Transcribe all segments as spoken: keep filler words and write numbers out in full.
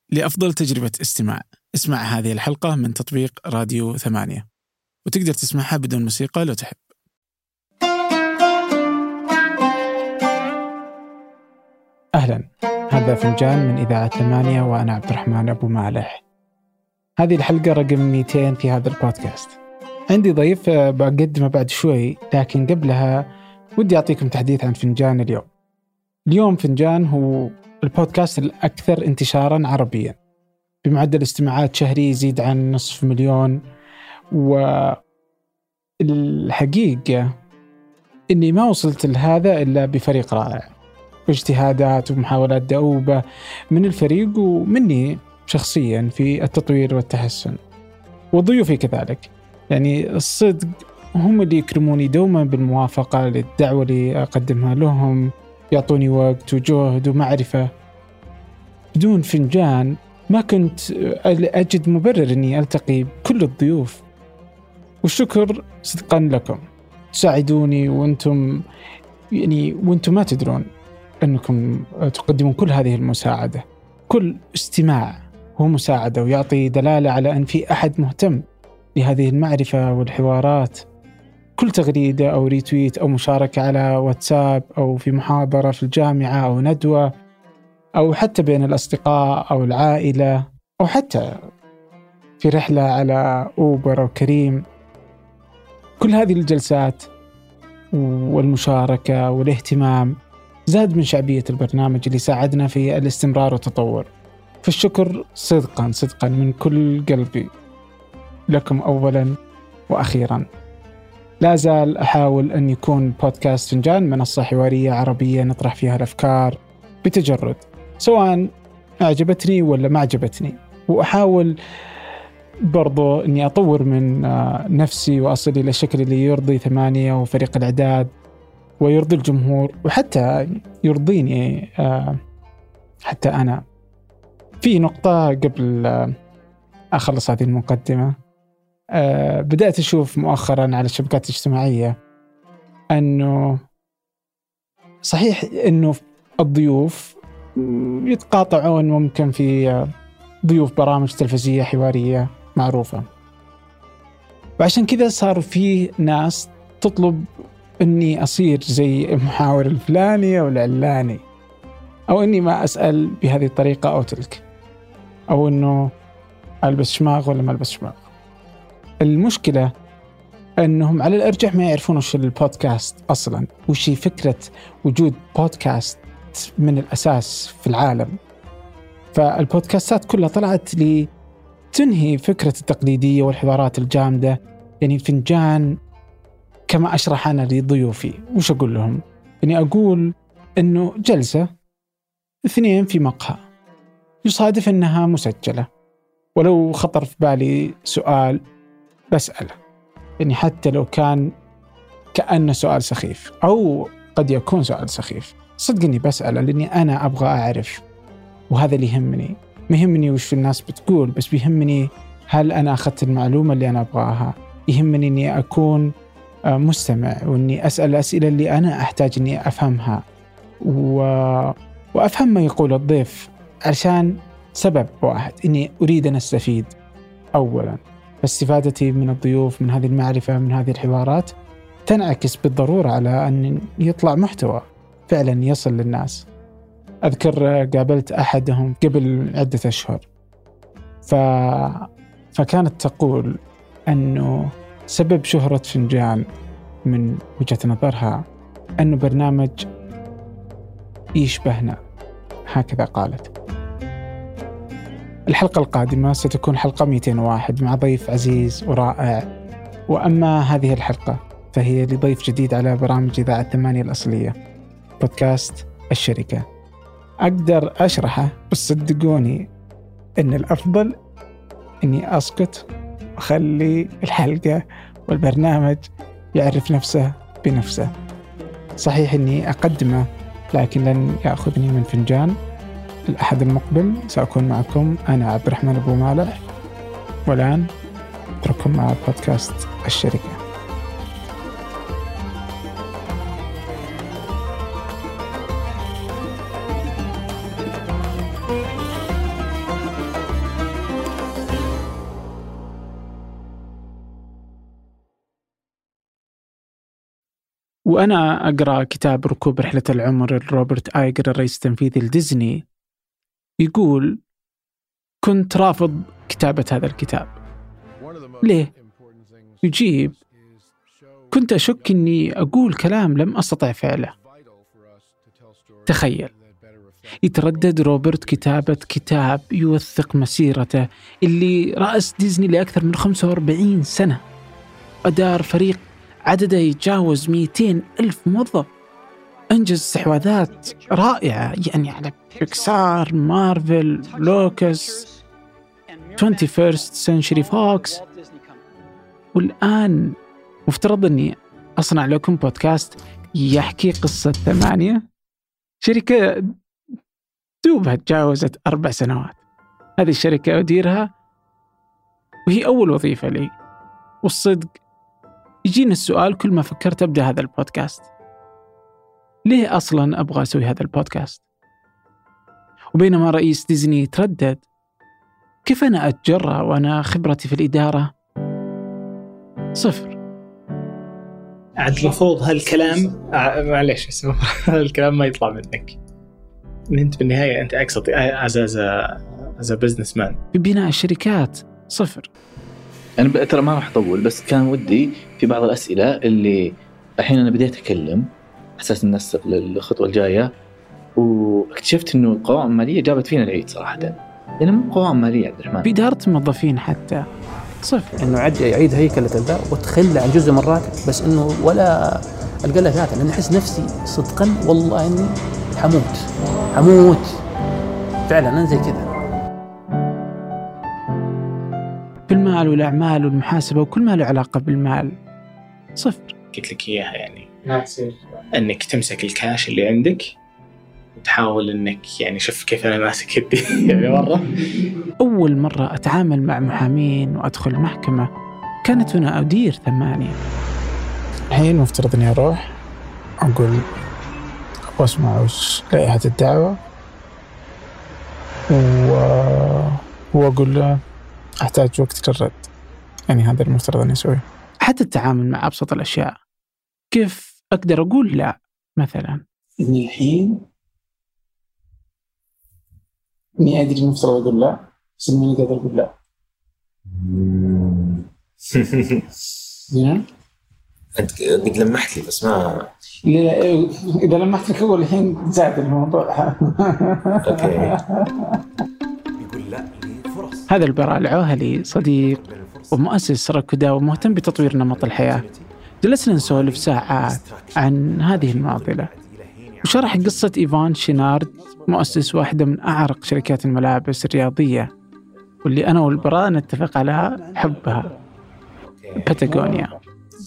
لأفضل تجربة استماع. اسمع هذه الحلقة من تطبيق راديو ثمانية، وتقدر تسمعها بدون موسيقى لو تحب. أهلا، هذا فنجان من إذاعة ثمانية وأنا عبد الرحمن أبو مالح. هذه الحلقة رقم مئتين في هذا البودكاست. عندي ضيف بقدمه بعد شوي، لكن قبلها ودي أعطيكم تحديث عن فنجان اليوم. اليوم فنجان هو البودكاست الأكثر انتشاراً عربياً، بمعدل استماعات شهري يزيد عن نصف مليون. والحقيقة إني ما وصلت لهذا إلا بفريق رائع، واجتهادات ومحاولات دؤوبة من الفريق ومني شخصياً في التطوير والتحسن، وضيوفي كذلك. يعني الصدق هم اللي يكرموني دوما بالموافقة للدعوة اللي أقدمها لهم، يعطوني وقت وجهد ومعرفة. بدون فنجان ما كنت أجد مبرر أني ألتقي بكل الضيوف، والشكر صدقا لكم. تساعدوني وأنتم يعني وأنتم ما تدرون أنكم تقدمون كل هذه المساعدة. كل استماع هو مساعدة ويعطي دلالة على أن في أحد مهتم بهذه المعرفة والحوارات. كل تغريدة أو ريتويت أو مشاركة على واتساب أو في محاضرة في الجامعة أو ندوة أو حتى بين الأصدقاء أو العائلة أو حتى في رحلة على أوبر أو كريم، كل هذه الجلسات والمشاركة والاهتمام زاد من شعبية البرنامج اللي ساعدنا في الاستمرار والتطور. فالشكر صدقا صدقا من كل قلبي لكم أولا وأخيرا. لا زال أحاول أن يكون بودكاست فنجان منصة حوارية عربية نطرح فيها الأفكار بتجرد، سواء أعجبتني ولا ما أعجبتني، وأحاول برضو أني أطور من نفسي وأصل إلى الشكل اللي يرضي ثمانية وفريق الإعداد ويرضي الجمهور، وحتى يرضيني حتى أنا. في نقطة قبل أخلص هذه المقدمة، بدأت أشوف مؤخرا على الشبكات الاجتماعية أنه صحيح أنه الضيوف يتقاطعون ممكن في ضيوف برامج تلفزيونية حوارية معروفة، وعشان كذا صار فيه ناس تطلب أني أصير زي محاور الفلاني أو العلاني، أو أني ما أسأل بهذه الطريقة أو تلك، أو أنه ألبس شماغ ولا ما ألبس شماغ. المشكلة أنهم على الأرجح ما يعرفون وش البودكاست أصلاً، وش فكرة وجود بودكاست من الأساس في العالم. فالبودكاستات كلها طلعت لتنهي فكرة التقليدية والحوارات الجامدة. يعني فنجان كما أشرح أنا لضيوفي وش أقول لهم، يعني أقول أنه جلسة اثنين في مقهى يصادف أنها مسجلة، ولو خطر في بالي سؤال بسأله، يعني حتى لو كان كأنه سؤال سخيف أو قد يكون سؤال سخيف، صدقني بسأله لأني أنا أبغى أعرف، وهذا اللي يهمني. ما يهمني وش الناس بتقول، بس بيهمني هل أنا أخذت المعلومة اللي أنا أبغاها. يهمني أني أكون مستمع، وأني أسأل الأسئلة اللي أنا أحتاج أني أفهمها و... وأفهم ما يقول الضيف، عشان سبب واحد، أني أريد أن أستفيد أولا. فاستفادتي من الضيوف من هذه المعرفة من هذه الحوارات تنعكس بالضرورة على أن يطلع محتوى فعلا يصل للناس. أذكر قابلت أحدهم قبل عدة أشهر، ف... فكانت تقول أنه سبب شهرة فنجان من وجهة نظرها أنه برنامج يشبهنا، هكذا قالت. الحلقة القادمة ستكون حلقة مئتين وواحد مع ضيف عزيز ورائع، وأما هذه الحلقة فهي لضيف جديد على برامج إذاعة ثمانية الأصلية، بودكاست الشركة. أقدر أشرحه، بس صدقوني إن الأفضل إني أسكت وخلي الحلقة والبرنامج يعرف نفسه بنفسه. صحيح إني أقدمه، لكن لن يأخذني من فنجان. الأحد المقبل سأكون معكم أنا عبد الرحمن أبو مالح، والآن أترككم مع بودكاست الشركة. وأنا أقرأ كتاب ركوب رحلة العمر لروبرت آيجر الرئيس التنفيذي لديزني، يقول كنت رافض كتابة هذا الكتاب. ليه؟ يجيب كنت أشك أني أقول كلام لم أستطع فعله. تخيل، يتردد روبرت كتابة كتاب يوثق مسيرته اللي رأس ديزني لأكثر من خمسة وأربعين سنة، أدار فريق عدده يتجاوز مئتين ألف موظف، أنجز استحواذات رائعة يعني على بيكسار، مارفل، لوكس، توينتي فيرست سنشري فوكس. والآن مفترض أني أصنع لكم بودكاست يحكي قصة ثمانية شركة دوبها تجاوزت أربع سنوات. هذه الشركة أديرها وهي أول وظيفة لي، والصدق يجيني السؤال كل ما فكرت أبدأ هذا البودكاست، ليه أصلاً أبغى أسوي هذا البودكاست؟ وبينما رئيس ديزني تردد، كيف أنا أتجرأ وأنا خبرتي في الإدارة صفر؟ عاد المفروض هالكلام معليش اسمه هالكلام ما يطلع منك. أنت بالنهاية أنت أقصد as a as a businessman. في بناء الشركات صفر. أنا ترى ما راح أطول، بس كان ودي في بعض الأسئلة اللي الحين أنا بديت أتكلم أساس الناس للخطوة الجاية، واكتشفت إنه القوائم المالية جابت فينا العيد صراحة، لأن مو قوائم مالية عبد الرحمن، بإدارة الموظفين حتى صفر. إنه عد يعيد هيكلة الباء وتخلى عن جزء من الراتب، بس إنه ولا ألقى له ذاته، لأن أحس نفسي صدقا والله إني حموت حموت فعلا. أنا زي كذا في المال والأعمال والمحاسبة وكل ما له علاقة بالمال صفر. قلت لك إياها يعني أنك تمسك الكاش اللي عندك وتحاول أنك يعني شوف كيف أنا ماسك يدي يعني مرة. أول مرة أتعامل مع محامين وأدخل المحكمة كانت هنا أدير ثمانية. الحين مفترض أني أروح أقول واسمع وش لائحة الدعوة و... وأقول له أحتاج وقت للرد. يعني هذا المفترض أن يسويه. حتى التعامل مع أبسط الأشياء، كيف أقدر أقول لا مثلا؟ إني الحين إني أدري المفترض أقول لا، بس إني قادر أقول لا. زين؟ أنت قد لمحت لي بس ما. إذا لمحت لك أول الحين زاد الموضوع. أوكي. هذا البراء العوهلي صديق ومؤسس ركودا ومهتم بتطوير نمط الحياة. جلسنا نسولف ساعات عن هذه المعضلة، وشرح قصة إيفان شينارد، مؤسس واحدة من أعرق شركات الملابس الرياضية، واللي أنا والبراء نتفق على حبها، باتاغونيا.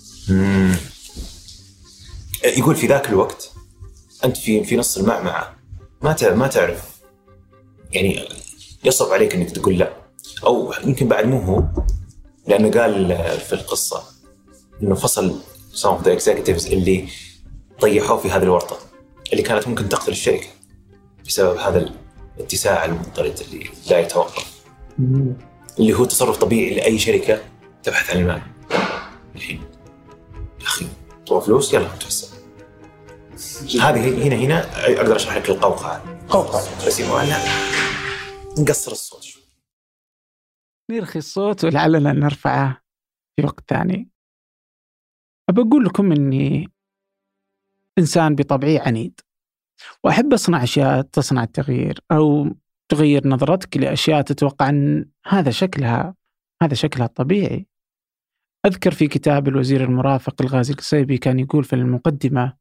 يقول في ذاك الوقت أنت في في نص المعمعة، ما ما تعرف يعني يصعب عليك إنك تقول لا، أو يمكن بعد مو هو، لأنه قال في القصة إنه فصل some of the executives اللي طيحوا في هذه الورطة اللي كانت ممكن تقتل الشركة بسبب هذا الاتساع المضطرد اللي لا يتوقف، اللي هو تصرف طبيعي لأي شركة تبحث عن المال. الحين يا أخي طوى فلوس يلا نتوسع. هذه هنا هنا أقدر أشرح لك القوقعة. قوقعة بس يبغى نقصر الصوت شوي، نرخي الصوت ولعلنا نرفعه في وقت ثاني. أبى أقول لكم إني إنسان بطبعي عنيد، وأحب أصنع أشياء تصنع التغيير أو تغير نظرتك لأشياء تتوقع أن هذا شكلها هذا شكلها الطبيعي. أذكر في كتاب الوزير المرافق الغازي القصيبي كان يقول في المقدمة: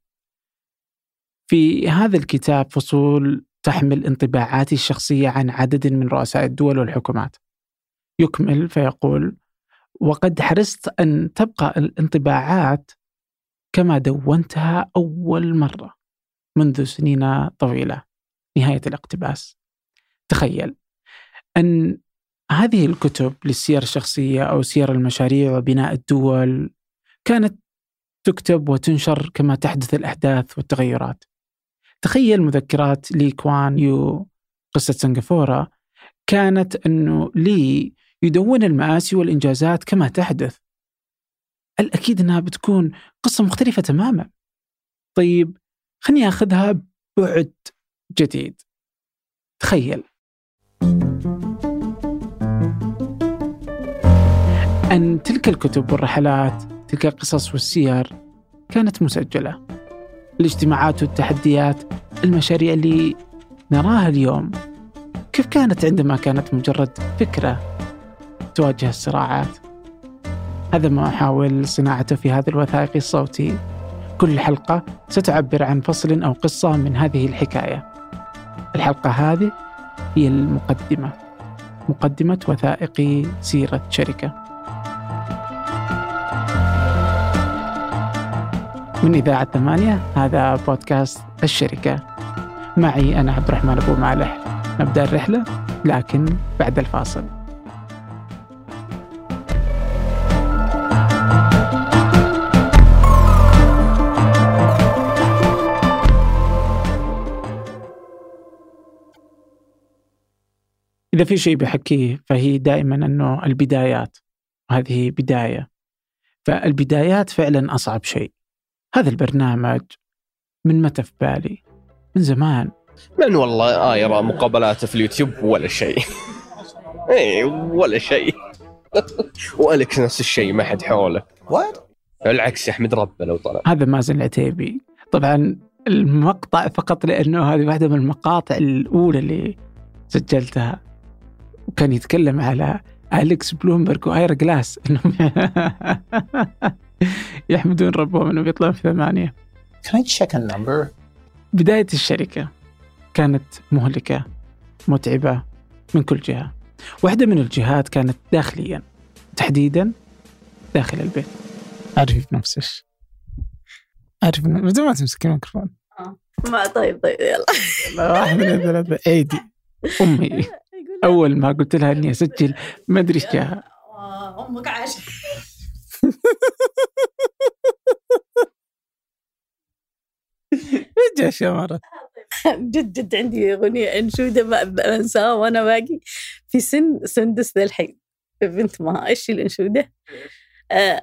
في هذا الكتاب فصول تحمل انطباعاتي الشخصية عن عدد من رؤساء الدول والحكومات. يكمل فيقول: وقد حرصت أن تبقى الانطباعات كما دونتها أول مرة منذ سنين طويلة. نهاية الاقتباس. تخيل أن هذه الكتب للسير الشخصية أو سير المشاريع وبناء الدول كانت تكتب وتنشر كما تحدث الأحداث والتغيرات. تخيل مذكرات لي كوان يو قصة سنغافورة كانت أنه لي يدون المآسي والإنجازات كما تحدث. الأكيد أنها بتكون قصة مختلفة تماما. طيب خلني أخذها بعد جديد. تخيل أن تلك الكتب والرحلات، تلك القصص والسير كانت مسجلة. الاجتماعات والتحديات، المشاريع اللي نراها اليوم، كيف كانت عندما كانت مجرد فكرة تواجه الصراعات؟ هذا ما أحاول صناعته في هذا الوثائقي الصوتي. كل حلقة ستعبر عن فصل أو قصة من هذه الحكاية. الحلقة هذه هي المقدمة، مقدمة وثائقي سيرة شركة من إذاعة ثمانية. هذا بودكاست الشركة، معي أنا عبد الرحمن أبو مالح. نبدأ الرحلة لكن بعد الفاصل. إذا في شيء بحكيه فهي دائما أنه البدايات، وهذه بداية. فالبدايات فعلا أصعب شيء. هذا البرنامج من متى في بالي؟ من زمان. من والله آه يرى مقابلاته في اليوتيوب ولا شيء. ايه ولا شيء. وأليكس نفس الشيء، ما حد حوله. وات؟ العكس يحمد ربه لو طلع. هذا مازن العتيبي. طبعا المقطع فقط لأنه هذه واحدة من المقاطع الأولى اللي سجلتها، وكان يتكلم على أليكس بلومبرغ وآير جلاس إنهم يحمدون ربهم إنهم يطلعون في ثمانية. Can I check a number? بداية الشركة كانت مهلكة، متعبة من كل جهة. واحدة من الجهات كانت داخليا، تحديدا داخل البيت. أعرفي بنفسك، أعرف بدون ما تمسك الميكروفون. ما طيب طيب يلا. واحد من الثلاثة. عيدي أمي أول ما قلت لها إني أسجل ما أدري إيش جاها. أمك عاش. جا شمرة. جد جد عندي أغنية أنشودة ما أنساها وأنا باقي في سن سندس ذا الحين. بنت ما إيش الأنشودة؟ آه.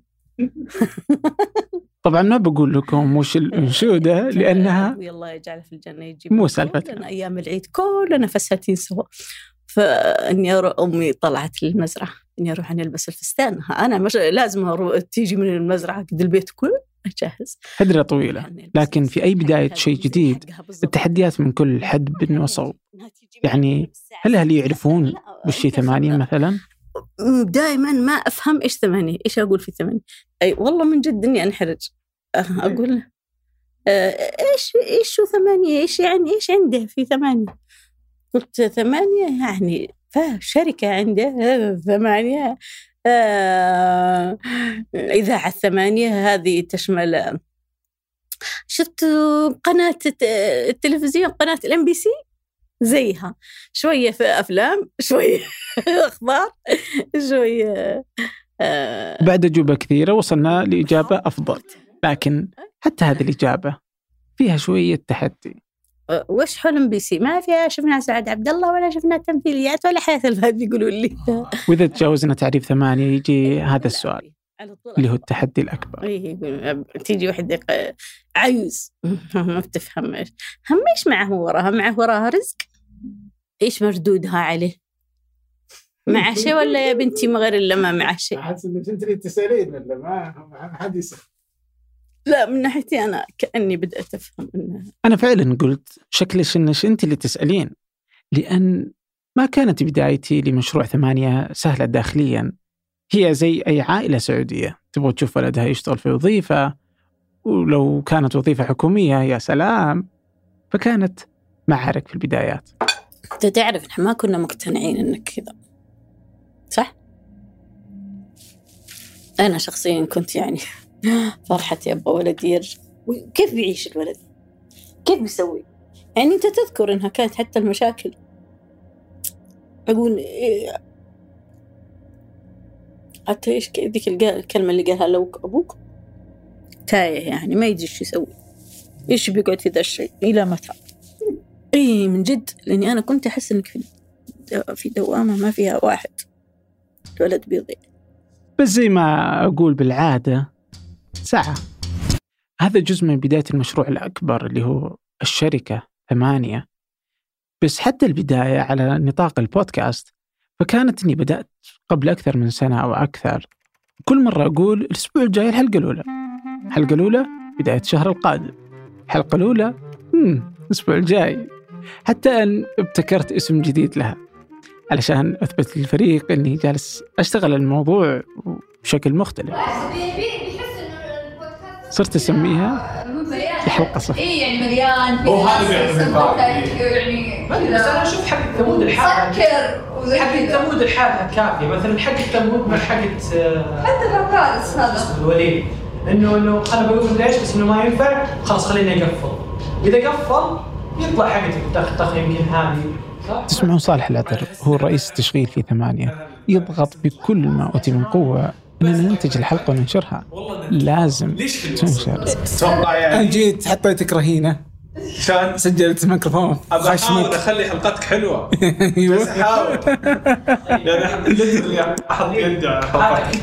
طبعا ما بقول لكم وش الأنشودة لأنها الله يجعل في الجنة يجيب مو سالفتنا. أيام العيد كلنا فساتين سوا. فإني أروح أمي طلعت للمزرعة إني أروح أنا ألبس الفستان. أنا مش لازم أروح تيجي من المزرعة قد البيت كله أجهز. هدرة طويلة، لكن في أي بداية شيء جديد التحديات من كل حد بن وصوب. يعني هل هل يعرفون وش ثمانية مثلا؟ دائما ما أفهم إيش ثمانية، إيش أقول في ثمانية. أي والله من جد إني أنحرج. أقول إيش إيش شو ثمانية، إيش يعني إيش عنده في ثمانية. قلت ثمانية يعني فشركة عنده ثمانية. آه إذاعة ثمانية هذه تشمل، شفت قناة التلفزيون قناة الام بي سي زيها، شوية في أفلام، شوية أخبار، شوية آه بعد أجوبة كثيرة وصلنا لإجابة أفضل، لكن حتى هذه الإجابة فيها شوية تحدي. وش حلم بي سي؟ ما فيها شفنا سعد عبد الله ولا شفنا تمثيليات ولا حياة الفهد بيقولوا لي. وإذا تجاوزنا تعريف ثمانية يجي هذا السؤال اللي هو التحدي الأكبر. إيه تيجي واحدة عيوز ما بتفهم إيش هم إيش معه وراها، معه وراها رزق، إيش مردودها عليه؟ مع شيء ولا يا بنتي ما غير إلا ما مع شيء؟ أحس إنك أنت اللي تسألين ولا ما حد يسأل. لا من ناحيتي أنا كأني بدأت أفهم إنها. أنا فعلا قلت شكلش إنش أنت اللي تسألين، لأن ما كانت بدايتي لمشروع ثمانية سهلة داخليا. هي زي أي عائلة سعودية تبغى تشوف ولدها يشتغل في وظيفة، ولو كانت وظيفة حكومية يا سلام. فكانت معارك في البدايات. أنت تعرف إحنا ما كنا مقتنعين إنك كذا صح؟ أنا شخصيا كنت يعني فرحتي أبغى ولدي يرجع. كيف بيعيش الولد؟ كيف بيسوي؟ يعني أنت تذكر إنها كانت حتى المشاكل أقول إيه حتى إيش ذيك الكلمة اللي قالها لو أبوك تايه، يعني ما يدري إيش يسوي، إيش بيقعد في ذا الشيء إلى متى. إيه من جد، لأني أنا كنت أحس إنك في في دوامة ما فيها واحد، الولد بيضيع. بس زي ما أقول بالعادة ساعة. هذا جزء من بداية المشروع الأكبر اللي هو الشركة ثمانية. بس حتى البداية على نطاق البودكاست فكانت إني بدأت قبل أكثر من سنة أو أكثر. كل مرة أقول الأسبوع الجاي الحلقة الأولى، الحلقة الأولى بداية الشهر القادم، الحلقة الأولى مم. الأسبوع الجاي. حتى أن ابتكرت اسم جديد لها علشان أثبت للفريق أني جالس أشتغل الموضوع بشكل مختلف. صرت أسميها الحلقة صفر. إيه يعني مليان. هو هذا يعني بس أنا أشوف حق ثمود الحالة حق ثمود الحالة كافية. مثلا حق ثمود مع حق حتى بكارس هذا الوليد إنه إنه أنا بقول ليش بس إنه ما ينفع خلاص خلينا يقفل. إذا قفل يطلع حقتك تخطخ يمكن هذه. تسمعون صالح العطر هو الرئيس التشغيل في ثمانية، يضغط بكل ما أوتي من قوة أننا ننتج الحلقة وننشرها. لازم تنشر. توقع يعني أنا جيت حطيتك رهينة عشان سجلت الميكروفون. أحاول أخلي حلقتك حلوة. بس أحاول يعني ليترلي أحط يدي على حلقتك.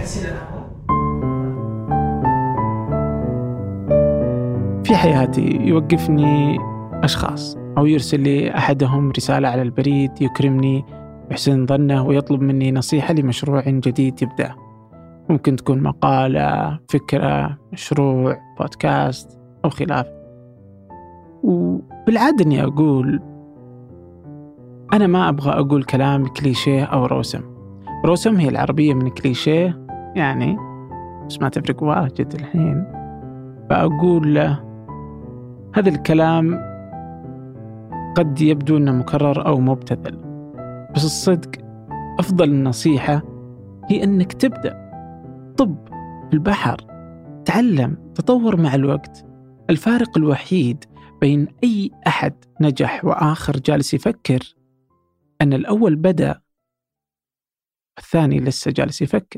في حياتي يوقفني أشخاص أو يرسل لي أحدهم رسالة على البريد يكرمني بحسن ظنه ويطلب مني نصيحة لمشروع جديد يبدأ. ممكن تكون مقالة، فكرة، مشروع، بودكاست أو خلاف. وبالعادة أني أقول أنا ما أبغى أقول كلام كليشيه أو روسم. روسم هي العربية من كليشيه يعني، بس ما تفرق واجد الحين. فأقول له هذا الكلام قد يبدو أنه مكرر أو مبتذل، بس الصدق أفضل النصيحة هي أنك تبدأ. طب في البحر، تعلم، تطور مع الوقت. الفارق الوحيد بين أي أحد نجح وآخر جالس يفكر أن الأول بدأ، الثاني لسه جالس يفكر.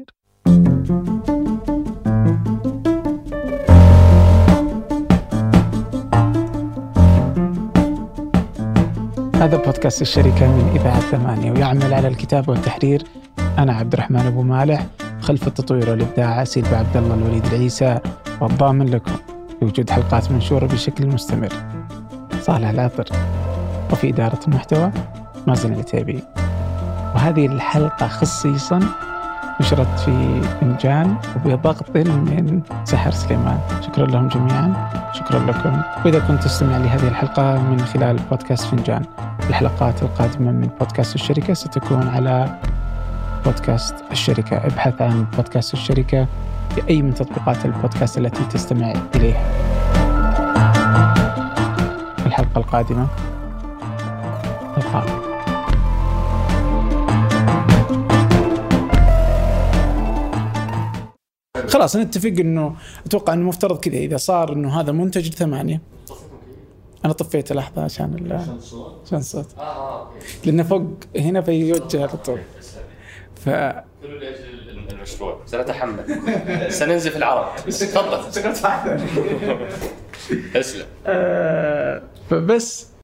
هذا بودكاست الشركة من إذاعة ثمانية، ويعمل على الكتابة والتحرير أنا عبد الرحمن أبو مالح، خلف التطوير والإبداع سيلفا عبد الله الوليد العيسى، والضامن لكم بوجود حلقات منشورة بشكل مستمر صالح العطر، وفي إدارة المحتوى مازن العتيبي. وهذه الحلقة خصيصا نشرت في فنجان وبضغط من سحر سليمان. شكرا لهم جميعا، شكرا لكم. وإذا كنت تستمع لهذه الحلقة من خلال بودكاست فنجان، الحلقات القادمة من بودكاست الشركة ستكون على بودكاست الشركة. ابحث عن بودكاست الشركة في أي من تطبيقات البودكاست التي تستمع إليها. الحلقة القادمة القادمة خلاص نتفق إنه أتوقع إنه مفترض كذا إذا صار إنه هذا منتج ثمانية. أنا طفيت لحظة عشان ال عشان الصوت لأنه فوق هنا فيوجه على طول. ف كله لأجل المشروع. سنتحمل سننزف العرب. تفضل. اسلم. فبس